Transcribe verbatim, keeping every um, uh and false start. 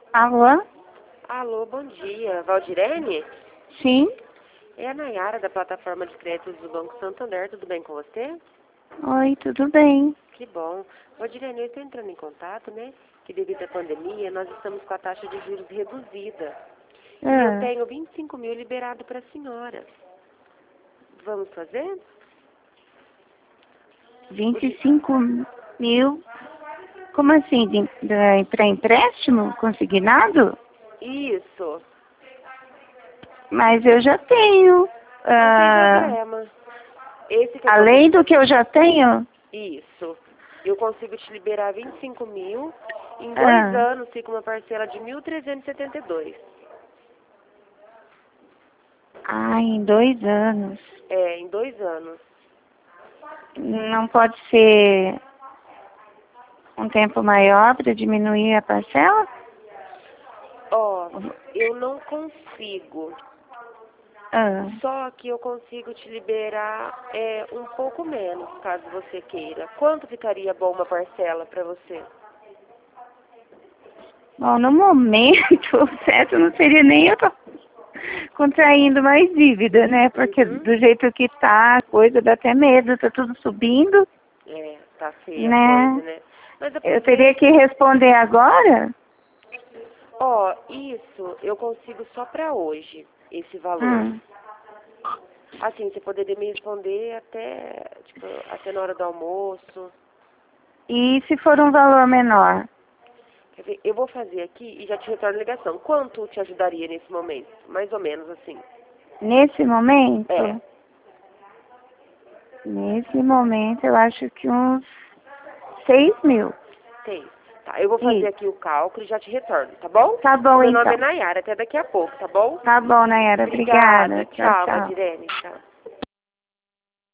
Alô? Alô, bom dia. Valdirene? Sim? É a Nayara da plataforma de créditos do Banco Santander. Tudo bem com você? Oi, tudo bem? Que bom. Valdirene, eu estou entrando em contato, né? Que devido à pandemia, nós estamos com a taxa de juros reduzida. E eu Ah, tenho vinte e cinco mil liberado para a senhora. Vamos fazer? vinte e cinco mil? Como assim? Para empréstimo consignado? Isso. Mas eu já tenho. Não tem ah, problema. Esse que eu consigo além do que fazer. eu já tenho? Isso. Eu consigo te liberar vinte e cinco mil. Em dois Ah, anos fica uma parcela de mil trezentos e setenta e dois. ah, em dois anos. É, em dois anos. Não pode ser um tempo maior para diminuir a parcela? Ó, eu não consigo. Ah, Só que eu consigo te liberar é, um pouco menos, caso você queira. Quanto ficaria bom uma parcela para você? bom, no momento, o certo não seria nem eu tô contraindo mais dívida, né? Porque Uhum. do jeito que tá, a coisa dá até medo, tá tudo subindo, É, tá feia a coisa, né? né? Mas Eu teria que aproveita. responder agora? Ó, isso eu consigo só para hoje, esse valor. Hum. Assim, você poderia me responder até, tipo, até na hora do almoço. E se for um valor menor? Quer ver, eu vou fazer aqui e já te retorno a ligação. Quanto te ajudaria nesse momento? Mais ou menos assim. Nesse É, momento? Nesse momento, eu acho que uns seis mil. tem. Tá, eu vou fazer Isso. aqui o cálculo e já te retorno, tá bom? Tá bom, Meu nome é então. Nayara, até daqui a pouco, tá bom? Tá bom, Nayara. Obrigada. Obrigada. Tchau, Tchau, tchau. Valdirene. Tchau.